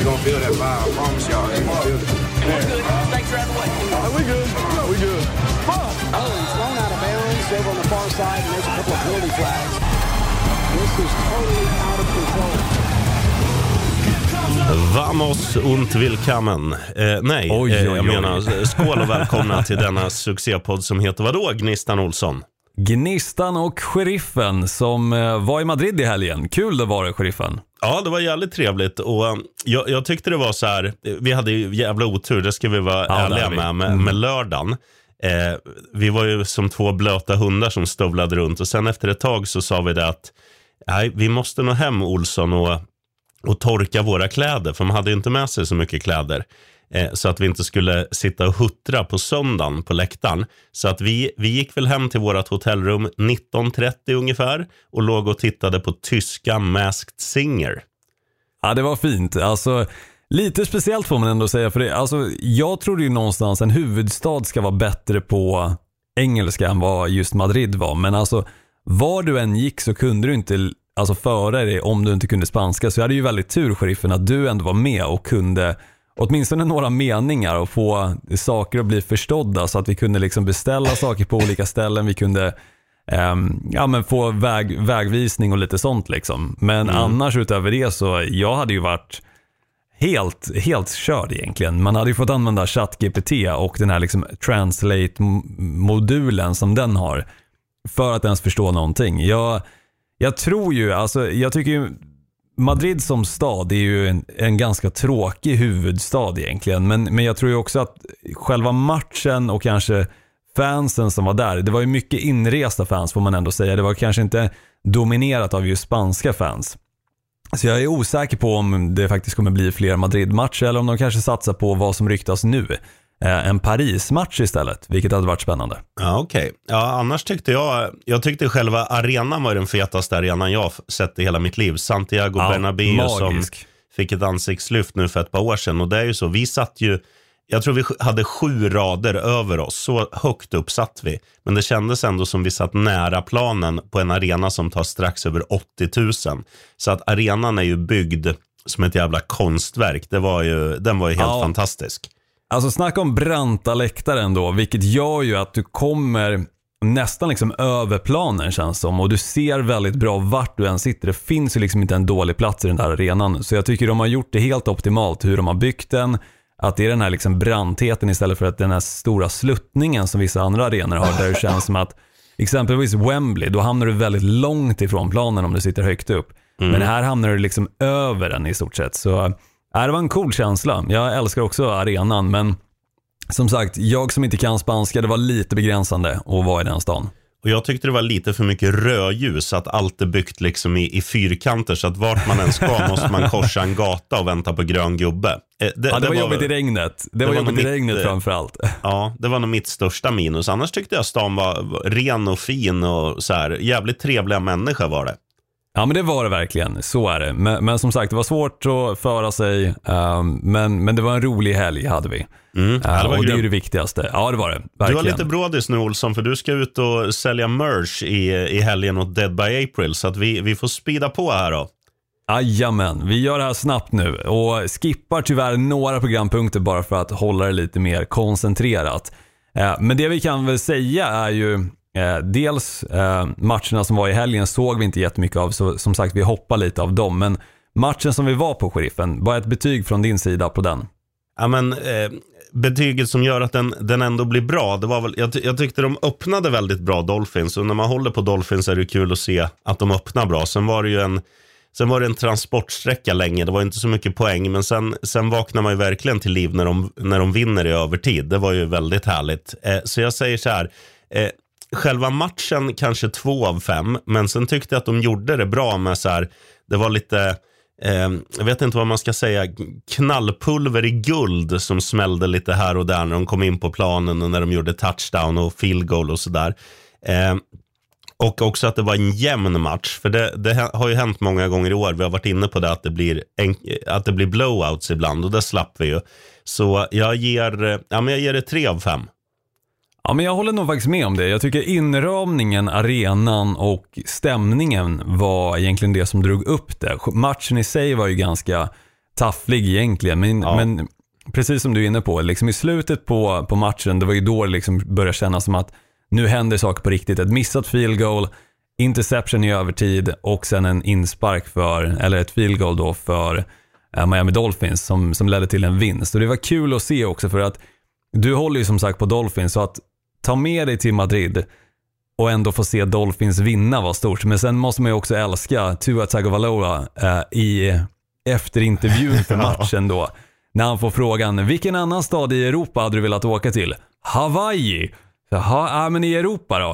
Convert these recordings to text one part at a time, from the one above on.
gonna feel that vibe. I promise y'all, they gonna feel it. Thanks for having way. We good. We good. Oh, he's thrown out of bounds over on the far side, and there's a couple of penalty flags. This is totally out of control. Vamos und willkommen. Jag menar skål och välkomna till denna succépodd som heter vadå, Gnistan Olsson? Gnistan och Sheriffen som var i Madrid i helgen. Kul det var det, Sheriffen. Ja, det var jävligt trevligt och jag tyckte det var så här, vi hade ju jävla otur, det ska vi vara ärliga med lördagen. Vi var ju som två blöta hundar som stövlade runt och sen efter ett tag så sa vi det att nej, vi måste nå hem, Olsson, och torka våra kläder, för de hade ju inte med sig så mycket kläder, så att vi inte skulle sitta och huttra på söndagen på läktaren. Så att vi gick väl hem till vårat hotellrum 19:30 ungefär och låg och tittade på tyska Masked Singer. Ja, det var fint. Alltså, lite speciellt får man ändå säga, för det, alltså, jag trodde ju någonstans en huvudstad ska vara bättre på engelska än vad just Madrid var, men alltså var du än gick så kunde du inte föra dig om du inte kunde spanska. Så jag hade ju väldigt tur, Sheriffen, att du ändå var med och kunde åtminstone några meningar och få saker att bli förstådda, så att vi kunde liksom beställa saker på olika ställen. Vi kunde få vägvisning och lite sånt liksom. Men annars utöver det så jag hade ju varit helt körd egentligen. Man hade ju fått använda ChatGPT och den här liksom translate-modulen som den har för att ens förstå någonting. Jag tror ju, jag tycker ju Madrid som stad är ju en ganska tråkig huvudstad egentligen, men jag tror ju också att själva matchen och kanske fansen som var där, det var ju mycket inresta fans får man ändå säga. Det var kanske inte dominerat av just spanska fans. Så jag är osäker på om det faktiskt kommer bli fler Madrid-matcher eller om de kanske satsar på vad som ryktas nu. En Paris-match istället, vilket hade varit spännande. Ja, okej. Ja, annars tyckte jag tyckte själva arenan var den fetaste arenan jag sett i hela mitt liv. Santiago Bernabéu magisk. Som fick ett ansiktslyft nu för ett par år sedan. Och det är ju så, vi satt ju, jag tror vi hade 7 rader över oss, så högt upp satt vi. Men det kändes ändå som vi satt nära planen på en arena som tar strax över 80 000. Så att arenan är ju byggd som ett jävla konstverk. Den var ju helt fantastisk. Alltså snacka om branta läktaren då, vilket gör ju att du kommer nästan liksom över planen känns som, och du ser väldigt bra vart du än sitter. Det finns ju liksom inte en dålig plats i den där arenan, så jag tycker de har gjort det helt optimalt hur de har byggt den, att det är den här liksom brantheten istället för att den här stora sluttningen som vissa andra arenor har, där det känns som att exempelvis Wembley, då hamnar du väldigt långt ifrån planen om du sitter högt upp, men här hamnar du liksom över den i stort sett. Så det var en cool känsla. Jag älskar också arenan, men som sagt, jag som inte kan spanska, det var lite begränsande att vara i den stan. Och jag tyckte det var lite för mycket rödljus, att allt är byggt liksom i fyrkanter, så att vart man än ska måste man korsa en gata och vänta på grön gubbe. Det var jobbigt i regnet. Det var jobbigt i regnet framförallt. Ja, det var nog mitt största minus. Annars tyckte jag stan var ren och fin och så här, jävligt trevliga människor var det. Ja, men det var det verkligen, så är det. Men som sagt, det var svårt att föra sig, men det var en rolig helg hade vi. Och det är ju det viktigaste. Ja, det var det, verkligen. Du har lite brådis nu, Olsson, för du ska ut och sälja merch i helgen åt Dead by April, så att vi får speeda på här då. Jajamän, vi gör det här snabbt nu och skippar tyvärr några programpunkter bara för att hålla det lite mer koncentrerat. Men det vi kan väl säga är ju dels matcherna som var i helgen såg vi inte jättemycket av, så som sagt vi hoppar lite av dem, men matchen som vi var på, Sheriffen, bara ett betyg från din sida på den. Ja, men betyget som gör att den ändå blir bra, det var väl, jag tyckte de öppnade väldigt bra, Dolphins, och när man håller på Dolphins är det kul att se att de öppnar bra. Sen var det en transportsträcka länge, det var inte så mycket poäng, men sen vaknar man ju verkligen till liv när de vinner i övertid. Det var ju väldigt härligt. Så jag säger så här, själva matchen kanske 2 av 5, men sen tyckte jag att de gjorde det bra med så här, det var lite jag vet inte vad man ska säga, knallpulver i guld som smällde lite här och där när de kom in på planen och när de gjorde touchdown och field goal och sådär. Och också att det var en jämn match, för det har ju hänt många gånger i år. Vi har varit inne på det, att det blir blowouts ibland, och det slapp vi ju. Så jag ger det 3 av 5. Ja, men jag håller nog faktiskt med om det. Jag tycker inramningen, arenan och stämningen var egentligen det som drog upp det. Matchen i sig var ju ganska tafflig egentligen. Men precis som du är inne på, liksom i slutet på matchen, det var ju då det liksom började kännas som att nu händer saker på riktigt. Ett missat field goal, interception i övertid och sen en inspark eller ett field goal då för Miami Dolphins som ledde till en vinst. Och det var kul att se också, för att du håller ju som sagt på Dolphins, så att ta med dig till Madrid och ändå få se Dolphins vinna var stort. Men sen måste man ju också älska Tua Tagovailoa efter intervjun för matchen då, när han får frågan, vilken annan stad i Europa hade du velat åka till? Hawaii. Jaha, men i Europa då?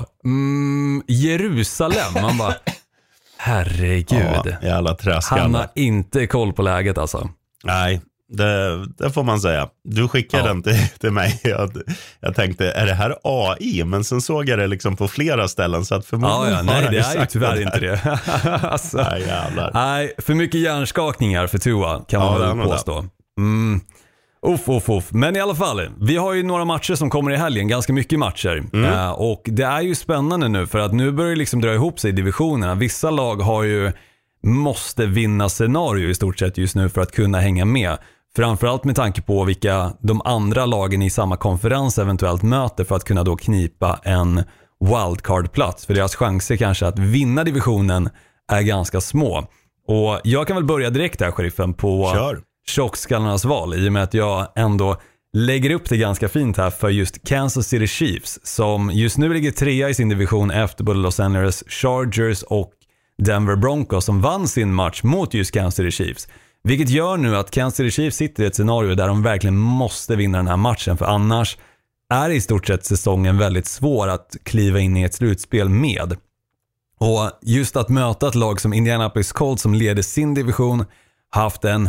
Jerusalem. Man bara, herregud. Jävla träskalle. Han har inte koll på läget alltså. Nej, det får man säga. Du skickade den till mig. Jag tänkte, är det här AI? Men sen såg jag det liksom på flera ställen, så att förmodligen nej, det är ju tyvärr inte det. Alltså, nej, för mycket hjärnskakningar för Tua kan man väl påstå. Men i alla fall, vi har ju några matcher som kommer i helgen, ganska mycket matcher. Och det är ju spännande nu, för att nu börjar det liksom dra ihop sig i divisionerna. Vissa lag har ju måste vinna scenario i stort sett just nu för att kunna hänga med. Framförallt med tanke på vilka de andra lagen i samma konferens eventuellt möter, för att kunna då knipa en wildcard-plats. För deras chanser kanske att vinna divisionen är ganska små. Och jag kan väl börja direkt här, sheriffen, på tjockskallarnas val, i och med att jag ändå lägger upp det ganska fint här för just Kansas City Chiefs, som just nu ligger 3 i sin division efter både Los Angeles Chargers och Denver Broncos, som vann sin match mot just Kansas City Chiefs. Vilket gör nu att Kansas City Chiefs sitter i ett scenario där de verkligen måste vinna den här matchen, för annars är i stort sett säsongen väldigt svår att kliva in i ett slutspel med. Och just att möta ett lag som Indianapolis Colts, som leder sin division, haft en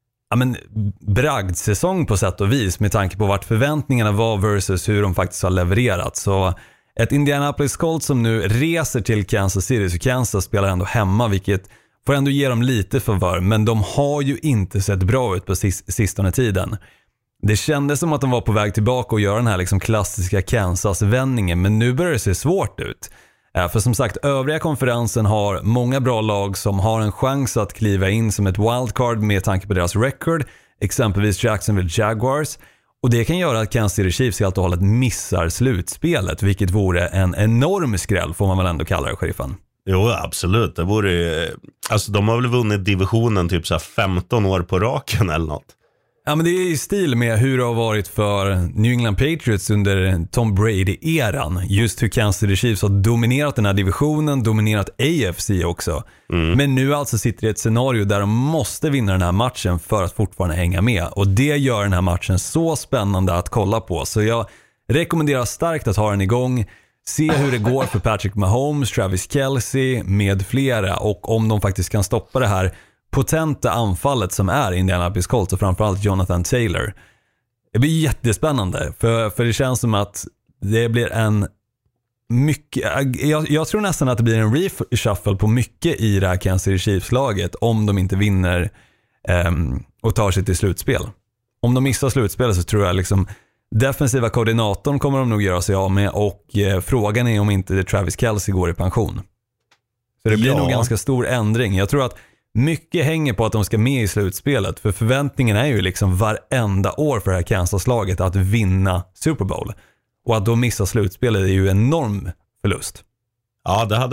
bragdsäsong på sätt och vis, med tanke på vart förväntningarna var versus hur de faktiskt har levererat. Så ett Indianapolis Colts som nu reser till Kansas City, så Kansas spelar ändå hemma, vilket får ändå ge dem lite favör, men de har ju inte sett bra ut på sistone tiden. Det kändes som att de var på väg tillbaka och göra den här liksom klassiska Kansas-vändningen, men nu börjar det se svårt ut. För som sagt, övriga konferensen har många bra lag som har en chans att kliva in som ett wildcard med tanke på deras record, exempelvis Jacksonville Jaguars. Och det kan göra att Kansas City Chiefs helt och hållet missar slutspelet, vilket vore en enorm skräll, får man väl ändå kalla det, sheriffen. Jo, absolut. Det vore, alltså de har väl vunnit divisionen typ så här 15 år på raken eller något. Ja, men det är i stil med hur det har varit för New England Patriots under Tom Brady-eran. Just hur Kansas City Chiefs har dominerat den här divisionen, dominerat AFC också. Men nu alltså sitter i ett scenario där de måste vinna den här matchen för att fortfarande hänga med. Och det gör den här matchen så spännande att kolla på. Så jag rekommenderar starkt att ha den igång. Se hur det går för Patrick Mahomes, Travis Kelce med flera, och om de faktiskt kan stoppa det här potenta anfallet som är Indianapolis Colts, och framförallt Jonathan Taylor. Det blir jättespännande, för det känns som att det blir en mycket, jag tror nästan att det blir en reshuffle på mycket i det här Kansas City Chiefs-laget om de inte vinner och tar sig till slutspel. Om de missar slutspelet så tror jag liksom defensiva koordinatorn kommer de nog göra sig av med, och frågan är om inte Travis Kelce går i pension. Så det blir nog ganska stor ändring. Jag tror att mycket hänger på att de ska med i slutspelet, för förväntningen är ju liksom varenda år för det här Kansas-laget att vinna Super Bowl, och att då missa slutspelet är ju en enorm förlust. Ja, det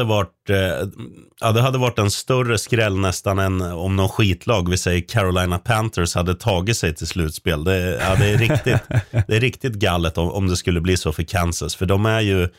hade varit en större skräll nästan än om någon skitlag, vi säger Carolina Panthers, hade tagit sig till slutspel. Det är riktigt galet om det skulle bli så för Kansas, för de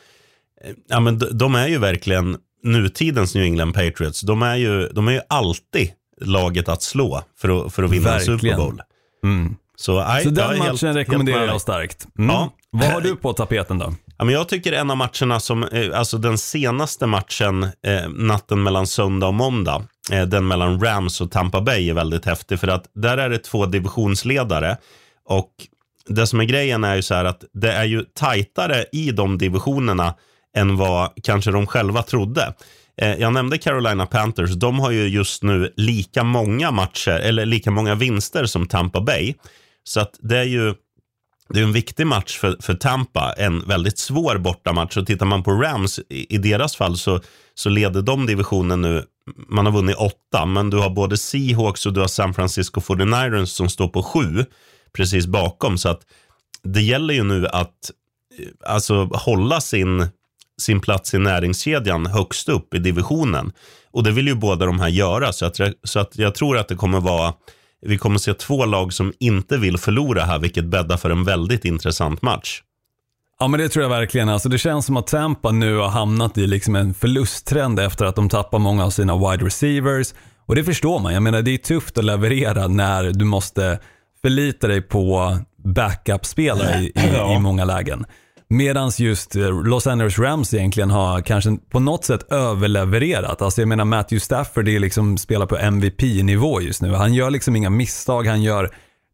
är ju verkligen nutidens New England Patriots. De är ju alltid laget att slå för att vinna en Super Bowl. Så den matchen rekommenderar jag starkt. Ja. Vad har du på tapeten då? Ja, men jag tycker en av matcherna som, alltså den senaste matchen natten mellan söndag och måndag, den mellan Rams och Tampa Bay, är väldigt häftig, för att där är det 2 divisionsledare, och det som är grejen är ju så här att det är ju tajtare i de divisionerna än vad kanske de själva trodde. Jag nämnde Carolina Panthers, de har ju just nu lika många matcher eller lika många vinster som Tampa Bay, så att det är en viktig match för Tampa, en väldigt svår bortamatch. Och tittar man på Rams i deras fall så leder de divisionen nu man har vunnit 8, men du har både Seahawks och du har San Francisco 49ers som står på 7 precis bakom, så att det gäller ju nu att alltså hålla sin plats i näringskedjan högst upp i divisionen, och det vill ju båda de här göra, så att jag tror att vi kommer se 2 lag som inte vill förlora här, vilket bäddar för en väldigt intressant match. Ja, men det tror jag verkligen. Alltså, det känns som att Tampa nu har hamnat i liksom en förlusttrend efter att de tappar många av sina wide receivers. Och det förstår man. Jag menar, det är tufft att leverera när du måste förlita dig på backup-spelare i många lägen. Medans just Los Angeles Rams egentligen har kanske på något sätt överlevererat. Alltså jag menar, Matthew Stafford är liksom spelar på MVP-nivå just nu. Han gör liksom inga misstag. Han gör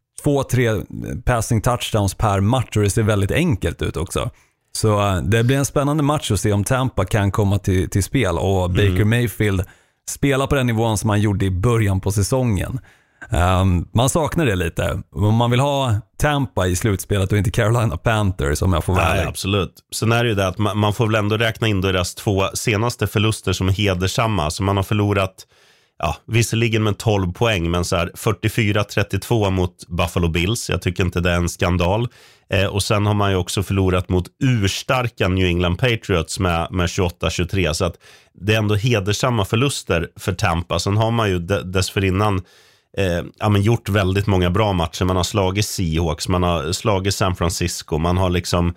2-3 passing touchdowns per match, och det ser väldigt enkelt ut också. Så det blir en spännande match att se om Tampa kan komma till spel, och Baker Mayfield spelar på den nivån som han gjorde i början på säsongen. Man saknar det lite. Om man vill ha Tampa i slutspelet och inte Carolina Panthers, om jag får välja. Nej, absolut. Sen är det ju det att man får väl ändå räkna in deras 2 senaste förluster som hedersamma. Så man har förlorat, visserligen med 12 poäng, men så här 44-32 mot Buffalo Bills. Jag tycker inte det är en skandal. Och sen har man ju också förlorat mot urstarka New England Patriots med 28-23. Så att det är ändå hedersamma förluster för Tampa. Sen har man ju dessförinnan gjort väldigt många bra matcher. Man har slagit Seahawks, man har slagit San Francisco, man har liksom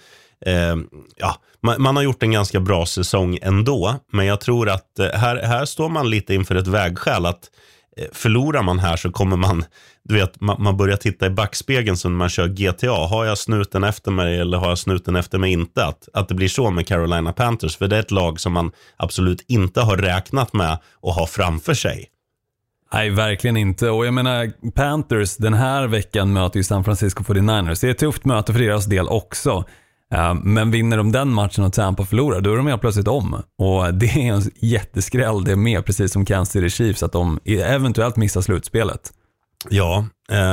man har gjort en ganska bra säsong ändå, men jag tror att här står man lite inför ett vägskäl, att förlorar man här så kommer man börjar titta i backspegeln som när man kör GTA. Har jag snuten efter mig eller har jag snuten efter mig inte? Att det blir så med Carolina Panthers, för det är ett lag som man absolut inte har räknat med att ha framför sig. Nej, verkligen inte. Och jag menar, Panthers den här veckan möter ju San Francisco 49ers. Det är ett tufft möte för deras del också. Men vinner de den matchen och Tampa förlorar, då är de helt plötsligt om. Och det är en jätteskräll det med, precis som Kansas City Chiefs, att de eventuellt missar slutspelet. Ja,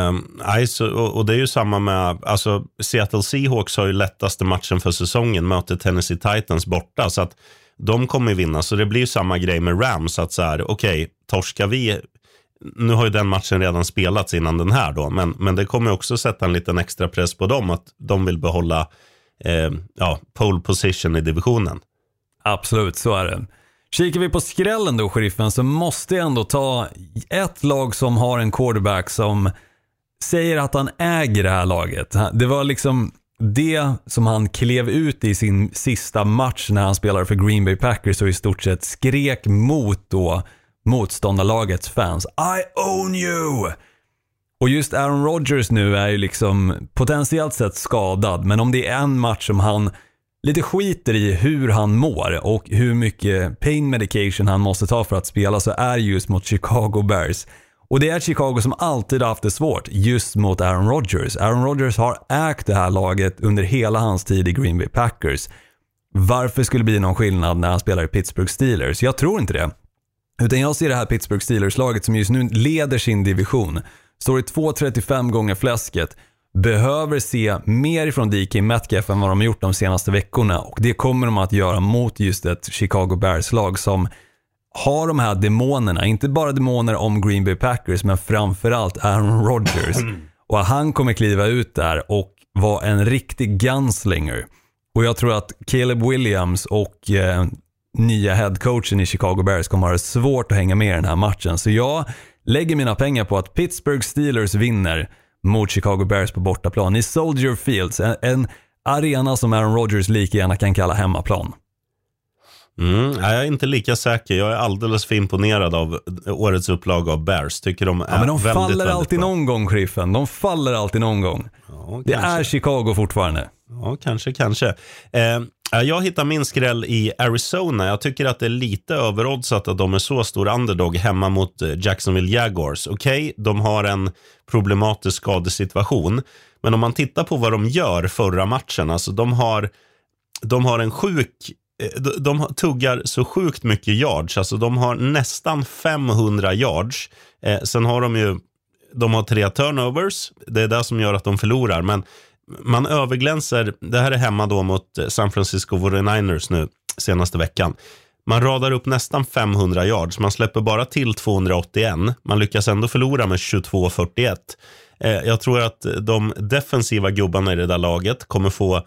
och det är ju samma med, alltså Seattle Seahawks har ju lättaste matchen för säsongen, möter Tennessee Titans borta, så att de kommer vinna. Så det blir ju samma grej med Rams, att så här, okej, torskar vi, nu har ju den matchen redan spelats innan den här då, men det kommer också sätta en liten extra press på dem, att de vill behålla pole position i divisionen. Absolut, så är det. Kikar vi på skrällen då, sheriffen, så måste jag ändå ta ett lag som har en quarterback som säger att han äger det här laget. Det var liksom det som han klev ut i sin sista match när han spelade för Green Bay Packers och i stort sett skrek mot då motståndarlagets fans: I own you! Och just Aaron Rodgers nu är ju liksom potentiellt sett skadad, men om det är en match som han lite skiter i hur han mår och hur mycket pain medication han måste ta för att spela, så är just mot Chicago Bears. Och det är Chicago som alltid har haft det svårt just mot Aaron Rodgers. Aaron Rodgers har ägt det här laget under hela hans tid i Green Bay Packers. Varför skulle det bli någon skillnad när han spelar i Pittsburgh Steelers? Jag tror inte det. Utan jag ser det här Pittsburgh Steelers-laget som just nu leder sin division, står i 2,35 gånger fläsket, behöver se mer ifrån DK Metcalf än vad de har gjort de senaste veckorna, och det kommer de att göra mot just ett Chicago Bears-lag som har de här demonerna, inte bara demoner om Green Bay Packers, men framförallt Aaron Rodgers. Och han kommer kliva ut där och vara en riktig gunslinger. Och jag tror att Caleb Williams och nya headcoachen i Chicago Bears kommer ha svårt att hänga med i den här matchen. Så jag lägger mina pengar på att Pittsburgh Steelers vinner mot Chicago Bears på bortaplan i Soldier Fields, en arena som Aaron Rodgers lika gärna kan kalla hemmaplan. Jag är inte lika säker. Jag är alldeles för imponerad av årets upplaga av Bears. Tycker de är men de väldigt, faller väldigt alltid bra. någon gång, Griffen. De faller alltid någon gång. Ja, det är Chicago fortfarande. Ja, kanske. Jag hittar min skräll i Arizona. Jag tycker att det är lite överoddsat att de är så stor underdog hemma mot Jacksonville Jaguars. Okej, de har en problematisk skadesituation, men om man tittar på vad de gör förra matchen, alltså de har en de tuggar så sjukt mycket yards, alltså de har nästan 500 yards. Sen har de har 3 turnovers, det är det som gör att de förlorar, men man överglänser, det här är hemma då mot San Francisco 49ers nu senaste veckan. Man radar upp nästan 500 yards. Man släpper bara till 281. Man lyckas ändå förlora med 22-41. Jag tror att de defensiva gubbarna i det där laget kommer få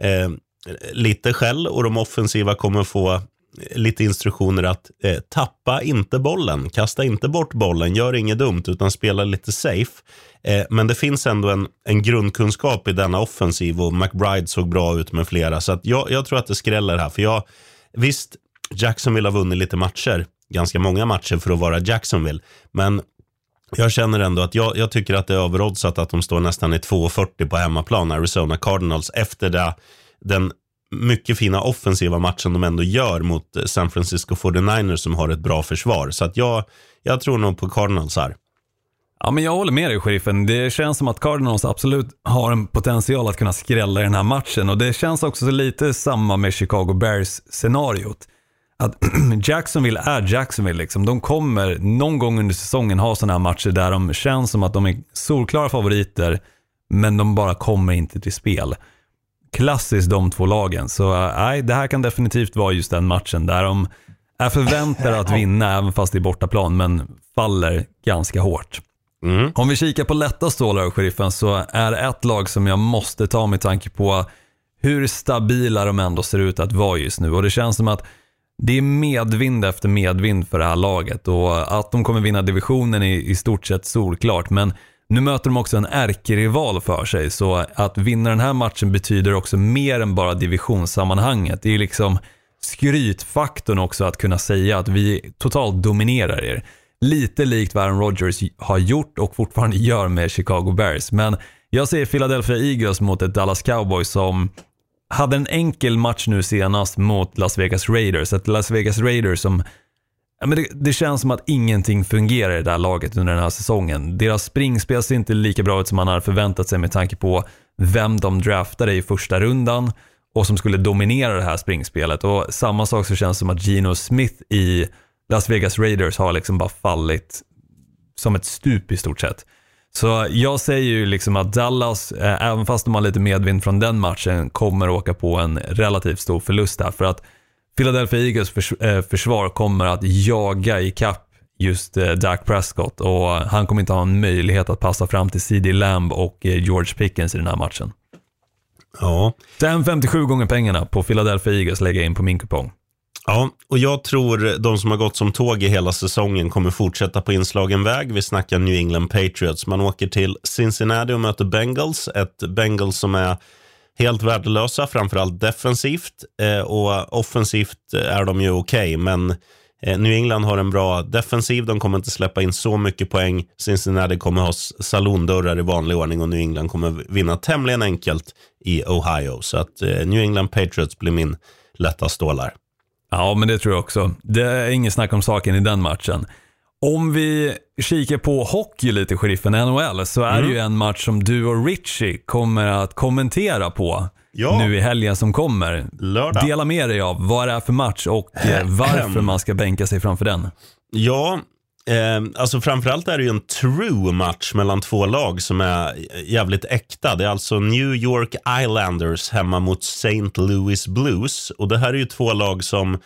lite skäll, och de offensiva kommer få lite instruktioner att tappa inte bollen, kasta inte bort bollen, gör inget dumt utan spela lite safe. Men det finns ändå en grundkunskap i denna offensiv, och McBride såg bra ut med flera, så att jag tror att det skräller här. För visst, Jacksonville har vunnit lite matcher, ganska många matcher för att vara Jacksonville, men jag känner ändå att jag tycker att det är överoddsat att de står nästan i 2,40 på hemmaplan, Arizona Cardinals, efter den mycket fina offensiva matchen de ändå gör mot San Francisco 49ers som har ett bra försvar. Så att jag tror nog på Cardinals här. Ja, men jag håller med dig, sheriffen. Det känns som att Cardinals absolut har en potential att kunna skrälla i den här matchen, och det känns också så lite samma med Chicago Bears-scenariot. Att Jacksonville är Jacksonville liksom. De kommer någon gång under säsongen ha sådana här matcher där de känns som att de är solklara favoriter, men de bara kommer inte till spel. Klassiskt de två lagen. Så det här kan definitivt vara just den matchen där de är förväntade att vinna även fast det är bortaplan, men faller ganska hårt. Om vi kikar på lätta stålar, sheriffen, så är ett lag som jag måste ta med tanke på hur stabila de ändå ser ut att vara just nu, och det känns som att det är medvind efter medvind för det här laget, och att de kommer vinna divisionen är i stort sett solklart, men nu möter de också en ärkerival för sig, så att vinna den här matchen betyder också mer än bara divisionssammanhanget. Det är liksom skrytfaktorn också att kunna säga att vi totalt dominerar er. Lite likt vad Aaron Rodgers har gjort och fortfarande gör med Chicago Bears. Men jag ser Philadelphia Eagles mot ett Dallas Cowboys som hade en enkel match nu senast mot Las Vegas Raiders. Ett Las Vegas Raiders som... Ja, men det känns som att ingenting fungerar i det här laget under den här säsongen. Deras springspel ser inte lika bra ut som man hade förväntat sig med tanke på vem de draftade i första rundan och som skulle dominera det här springspelet. Och samma sak så känns det som att Geno Smith i Las Vegas Raiders har liksom bara fallit som ett stup i stort sett. Så jag säger ju liksom att Dallas, även fast de har lite medvind från den matchen, kommer åka på en relativt stor förlust där, för att Philadelphia Eagles försvar kommer att jaga i kapp just Dak Prescott, och han kommer inte ha en möjlighet att passa fram till CD Lamb och George Pickens i den här matchen. Ja. 57 gånger pengarna på Philadelphia Eagles lägga in på min kupong. Ja, och jag tror de som har gått som tåg i hela säsongen kommer fortsätta på inslagen väg. Vi snackar New England Patriots. Man åker till Cincinnati och möter Bengals. Ett Bengals som är helt värdelösa, framförallt defensivt, och offensivt är de ju okej, men New England har en bra defensiv, de kommer inte släppa in så mycket poäng. Cincinnati kommer ha salondörrar i vanlig ordning, och New England kommer vinna tämligen enkelt i Ohio, så att New England Patriots blir min lätta stålar. Ja, men det tror jag också. Det är ingen snack om saken i den matchen. Om vi kikar på hockey lite, sheriffen, NHL, så är det ju en match som du och Richie kommer att kommentera på nu i helgen som kommer. Lördag. Dela med dig av vad det är för match och varför man ska bänka sig framför den. Ja, alltså framförallt är det ju en true match mellan två lag som är jävligt äkta. Det är alltså New York Islanders hemma mot St. Louis Blues, och det här är ju två lag som...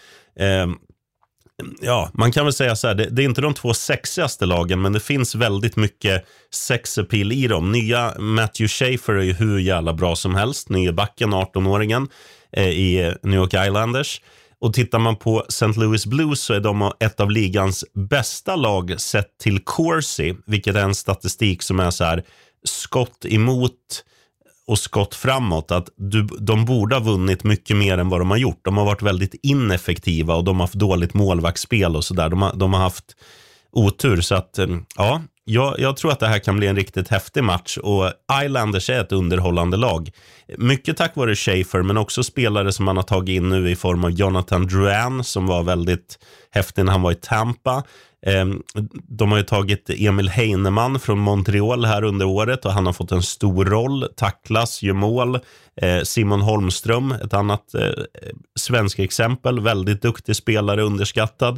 Ja, man kan väl säga så här, det är inte de två sexigaste lagen, men det finns väldigt mycket sexappeal i dem. Nya Matthew Schaefer är ju hur jävla bra som helst, nya backen, 18-åringen i New York Islanders. Och tittar man på St. Louis Blues så är de ett av ligans bästa lag sett till Corsi, vilket är en statistik som är så här, skott emot och skott framåt, att de borde ha vunnit mycket mer än vad de har gjort. De har varit väldigt ineffektiva och de har haft dåligt målvaktsspel och sådär. De har haft otur, så att ja, jag tror att det här kan bli en riktigt häftig match, och Islanders är ett underhållande lag. Mycket tack vare Schaefer, men också spelare som man har tagit in nu i form av Jonathan Drouin som var väldigt häftig när han var i Tampa. De har ju tagit Emil Heinemann från Montreal här under året, och han har fått en stor roll, tacklas, gör mål. Simon Holmström, ett annat svensk exempel, väldigt duktig spelare, underskattad.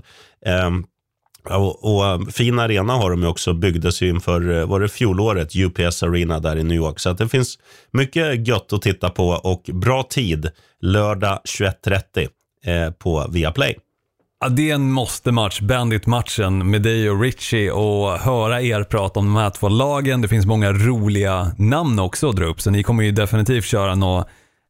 Och fin arena har de ju också, byggdes ju inför, var det fjolåret, UPS Arena där i New York. Så att det finns mycket gött att titta på, och bra tid, lördag 21:30 på Viaplay. Ja, det är en måste-match, Bandit-matchen med dig och Richie, och höra er prata om de här två lagen. Det finns många roliga namn också att dra upp, så ni kommer ju definitivt köra några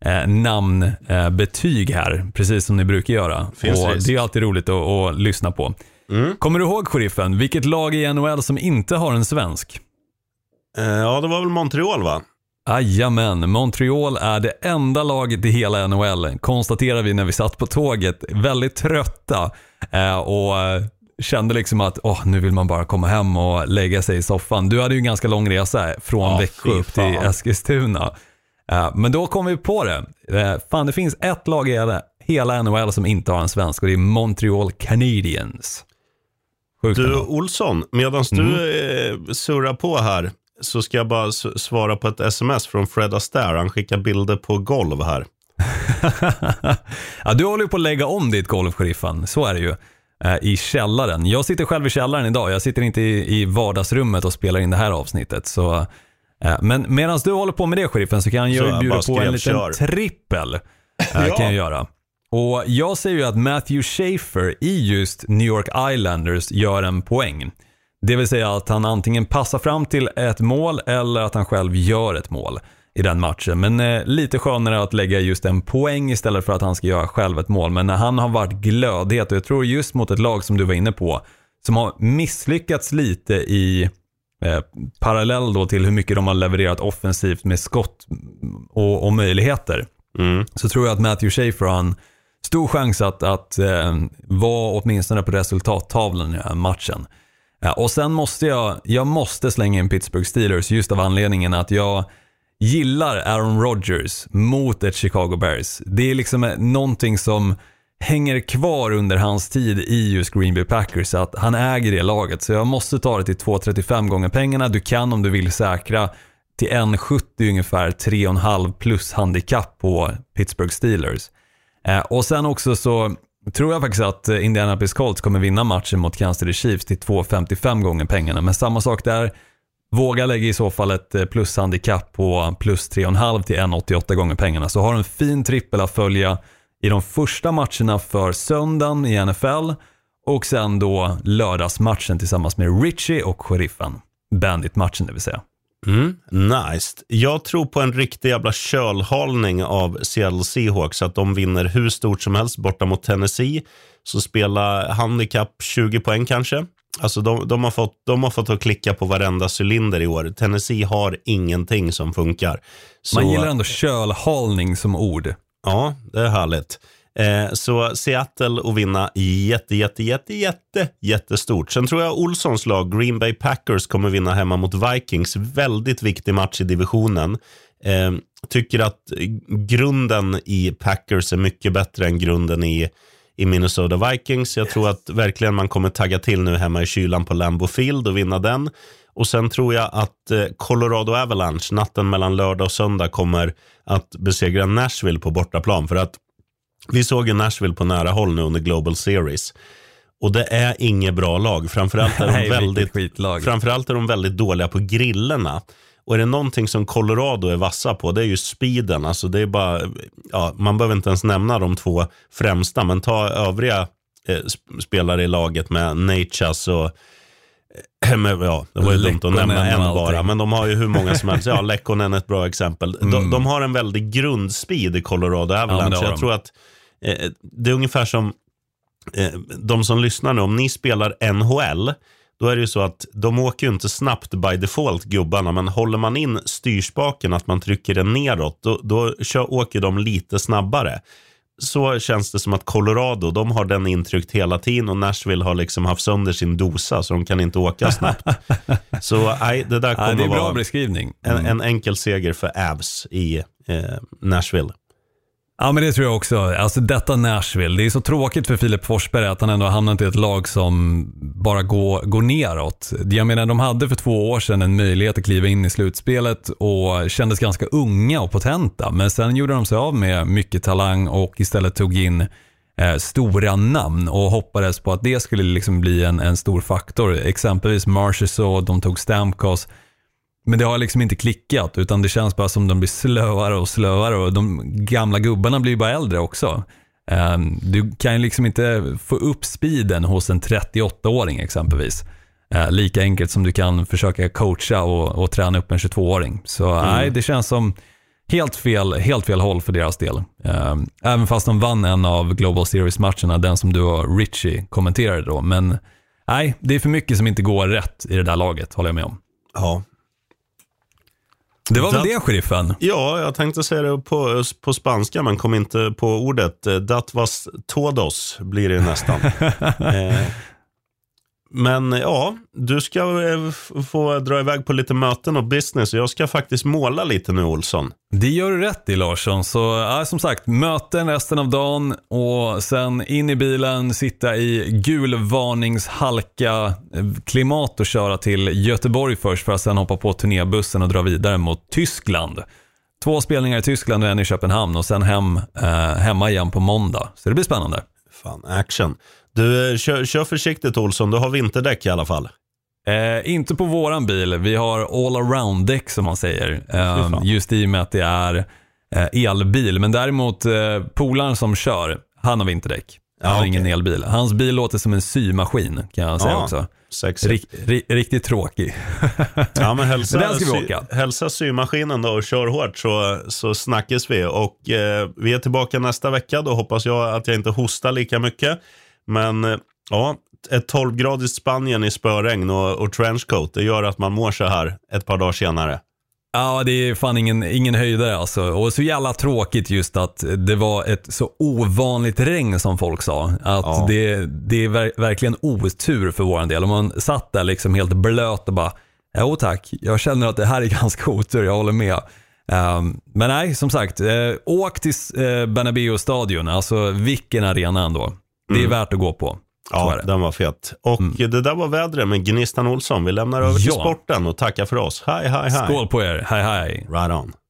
namnbetyg här, precis som ni brukar göra. Och det är alltid roligt att lyssna på. Kommer du ihåg, Sheriffen, vilket lag i NHL som inte har en svensk? Ja, det var väl Montreal, va? Jajamän, Montreal är det enda laget i hela NHL, konstaterar vi när vi satt på tåget, väldigt trötta och kände liksom att nu vill man bara komma hem och lägga sig i soffan. Du hade ju en ganska lång resa från Växjö upp till Eskilstuna, men då kom vi på det. Det finns ett lag i hela NHL som inte har en svensk, och det är Montreal Canadiens. Sjukt. Du, Olsson, medan du surrar på här, så ska jag bara svara på ett sms från Fred Astaire. Han skickar bilder på golv här. Ja, du håller ju på att lägga om ditt golv, Sheriffen. Så är det ju. I källaren. Jag sitter själv i källaren idag. Jag sitter inte i vardagsrummet och spelar in det här avsnittet. Så, men medan du håller på med det, Sheriffen, så kan jag bjuda på en liten trippel. Kan jag göra. Och jag säger ju att Matthew Schaefer i just New York Islanders gör en poäng. Det vill säga att han antingen passar fram till ett mål eller att han själv gör ett mål i den matchen. Men lite skönare att lägga just en poäng istället för att han ska göra själv ett mål. Men han har varit glödhet, och jag tror just mot ett lag som du var inne på, som har misslyckats lite i parallell då till hur mycket de har levererat offensivt med skott och möjligheter. Så tror jag att Matthew Schaefer har en stor chans att vara åtminstone på resultattavlan i den här matchen. Och sen måste jag måste slänga in Pittsburgh Steelers, just av anledningen att jag gillar Aaron Rodgers mot ett Chicago Bears. Det är liksom någonting som hänger kvar under hans tid i just Green Bay Packers, att han äger det laget. Så jag måste ta det till 2,35 gånger pengarna. Du kan, om du vill, säkra till 1,70 ungefär, 3,5 plus handikapp på Pittsburgh Steelers. Och sen också så tror jag faktiskt att Indianapolis Colts kommer vinna matchen mot Kansas City Chiefs till 2,55 gånger pengarna. Men samma sak där. Våga lägga i så fall ett plushandikapp på plus 3,5 till 1,88 gånger pengarna. Så har en fin trippel att följa i de första matcherna för söndagen i NFL. Och sen då lördagsmatchen tillsammans med Richie och Sheriffen. Bandit-matchen, det vill säga. Nice. Jag tror på en riktig jävla kölhalning av Seattle Seahawks, att de vinner hur stort som helst borta mot Tennessee. Så spelar handikapp 20 poäng kanske. Alltså de har fått att klicka på varenda cylinder i år. Tennessee har ingenting som funkar. Så, man gillar ändå kölhalning som ord. Ja, det är härligt. Så Seattle att vinna jättestort. Sen tror jag Olssons lag Green Bay Packers kommer vinna hemma mot Vikings. Väldigt viktig match i divisionen. Tycker att grunden i Packers är mycket bättre än grunden i Minnesota Vikings. Jag tror att verkligen man kommer tagga till nu hemma i kylan på Lambeau Field och vinna den. Och sen tror jag att Colorado Avalanche natten mellan lördag och söndag kommer att besegra Nashville på bortaplan. För att vi såg ju Nashville på nära håll nu under Global Series. Och det är inget bra lag. Framförallt är de väldigt dåliga på grillerna. Och är det någonting som Colorado är vassa på, det är ju speeden. Alltså det är bara, man behöver inte ens nämna de två främsta. Men ta övriga spelare i laget med Natchez och det var ju dumt att nämna en bara. Men de har ju hur många som helst. Lekkonen är ett bra exempel. De har en väldig grundspeed i Colorado Avalanche. Jag tror att det är ungefär som de som lyssnar nu. Om ni spelar NHL, då är det ju så att de åker ju inte snabbt by default, gubbarna. Men håller man in styrspaken, att man trycker den neråt, då åker de lite snabbare. Så känns det som att Colorado, de har den intryckt hela tiden, och Nashville har liksom haft sönder sin dosa, så de kan inte åka snabbt. Så det där kommer det är bra vara beskrivning. En enkel seger för Avs i Nashville. Ja, men det tror jag också. Alltså detta Nashville, det är så tråkigt för Filip Forsberg att han ändå har hamnat i ett lag som bara går neråt. Jag menar, de hade för 2 år sedan en möjlighet att kliva in i slutspelet och kändes ganska unga och potenta. Men sen gjorde de sig av med mycket talang och istället tog in stora namn och hoppades på att det skulle liksom bli en stor faktor. Exempelvis Marchessault, de tog Stamkos. Men det har liksom inte klickat, utan det känns bara som de blir slöare och slöare, och de gamla gubbarna blir bara äldre också. Du kan ju liksom inte få upp speeden hos en 38-åring exempelvis. Lika enkelt som du kan försöka coacha och träna upp en 22-åring. Så nej, det känns som helt fel håll för deras del. Även fast de vann en av Global Series-matcherna, den som du och Richie kommenterade då. Men nej, det är för mycket som inte går rätt i det där laget, håller jag med om. Ja. Det var väl det, sheriffen? Ja, jag tänkte säga det på spanska, men kom inte på ordet. Dat was todos blir det nästan. Men ja, du ska få dra iväg på lite möten och business. Jag ska faktiskt måla lite nu, Olsson. Det gör du rätt i, Larsson. Så som sagt, möten resten av dagen och sen in i bilen, sitta i gulvarningshalka klimat och köra till Göteborg först för att sen hoppa på turnébussen och dra vidare mot Tyskland. 2 spelningar i Tyskland och en i Köpenhamn och sen hemma igen på måndag. Så det blir spännande. Fan, action. Du, kör försiktigt, Olsson. Du har vinterdäck i alla fall. Inte på våran bil. Vi har all-around-däck som man säger. Just i och med att det är elbil. Men däremot polaren som kör, han har vinterdäck. Han har ingen elbil. Hans bil låter som en symaskin, kan jag säga också. Riktigt tråkig. Ja, men men den ska vi åka. Hälsa symaskinen då och kör hårt så snackas vi. Och vi är tillbaka nästa vecka. Då hoppas jag att jag inte hostar lika mycket. Men ja, ett 12-gradigt Spanien i spöregn och trenchcoat, det gör att man mår så här ett par dagar senare. Ja, det är fan ingen höjdare alltså. Och så jävla tråkigt just att det var ett så ovanligt regn som folk sa. Att det är verkligen otur för våran del. Om man satt där liksom helt blöt och bara, jo tack, jag känner att det här är ganska otur, jag håller med. Men nej, som sagt, åk till Bernabéu-stadion, alltså vilken arena ändå. Det är värt att gå på. Ja, den var fet. Och det där var vädret med Gnistan Olsson. Vi lämnar över till sporten och tackar för oss. Hej. Skål på er. Hej. Right on.